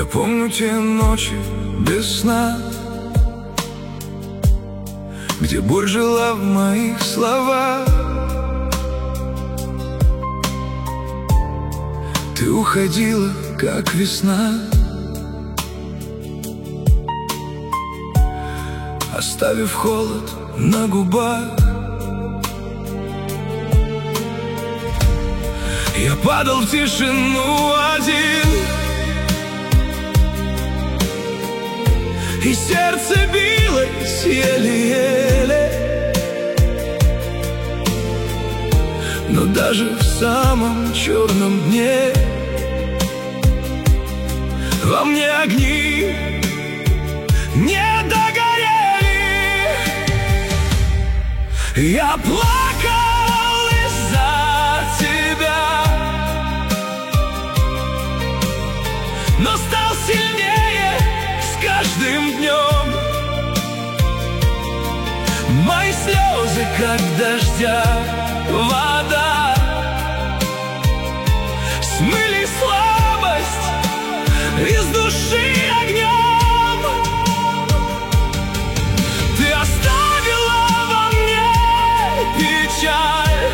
помню те ночи без сна, где боль жила в моих словах. Ты уходила, как весна, оставив холод на губах. Я падал в тишину один, и сердце билось еле-еле. Но даже в самом черном дне во мне огни не догорели. Я плакал из-за тебя, но стал сильнее с каждым днем. Мои слезы, как дождя вода, смыли слабость из души огнем. Ты оставила во мне печаль,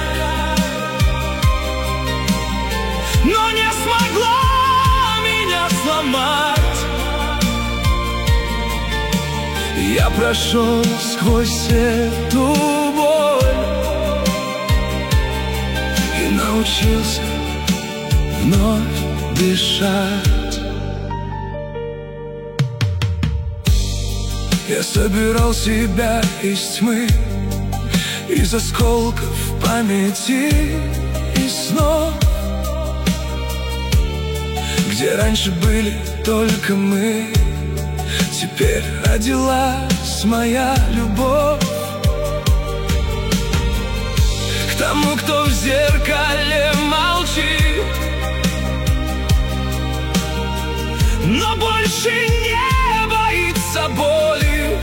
но не смогла меня сломать. Я прошел сквозь эту боль и научился вновь дышать. Я собирал себя из тьмы, из осколков памяти и снов, где раньше были только мы. Теперь родилась моя любовь к тому, кто в зеркале молчит, но больше не боится боли.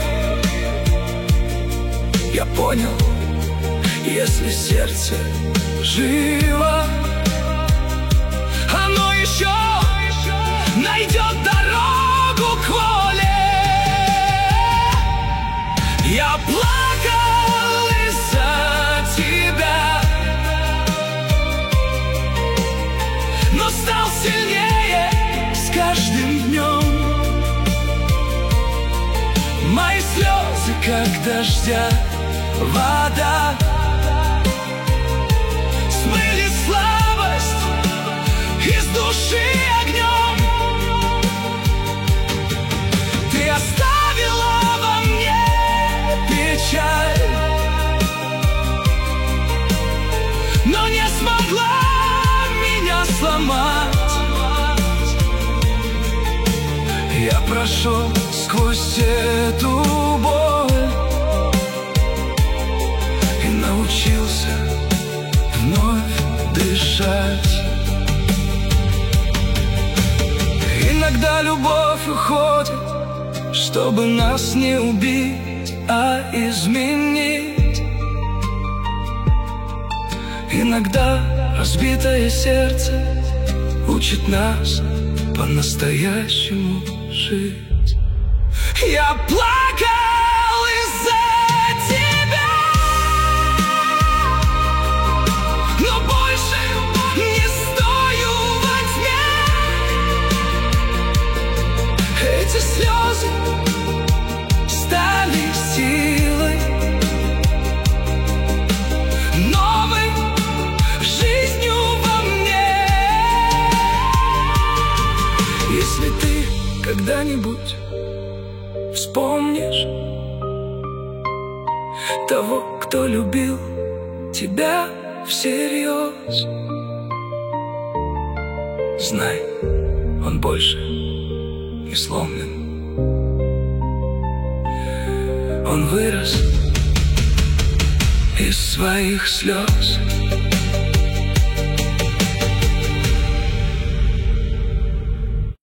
Я понял, если сердце живо, оно еще найдет дорогу к воле. Я плакал из-за тебя, но стал сильнее с каждым днем. Мои слезы, как дождя вода, смыли слабость из души огнем. Ты оставила во мне печаль, но не смогла меня сломать. Я прошел сквозь эту боль и научился вновь дышать. Иногда любовь уходит, чтобы нас не убить, а изменить. Иногда разбитое сердце учит нас по-настоящему жить. Я плакал из-за тебя, но больше не стою во тьме. Эти слезы стали силой, новой жизнью во мне. Если ты когда-нибудь вспомнишь того, кто любил тебя всерьез, знай, он больше не сломлен. Он вырос из своих слез.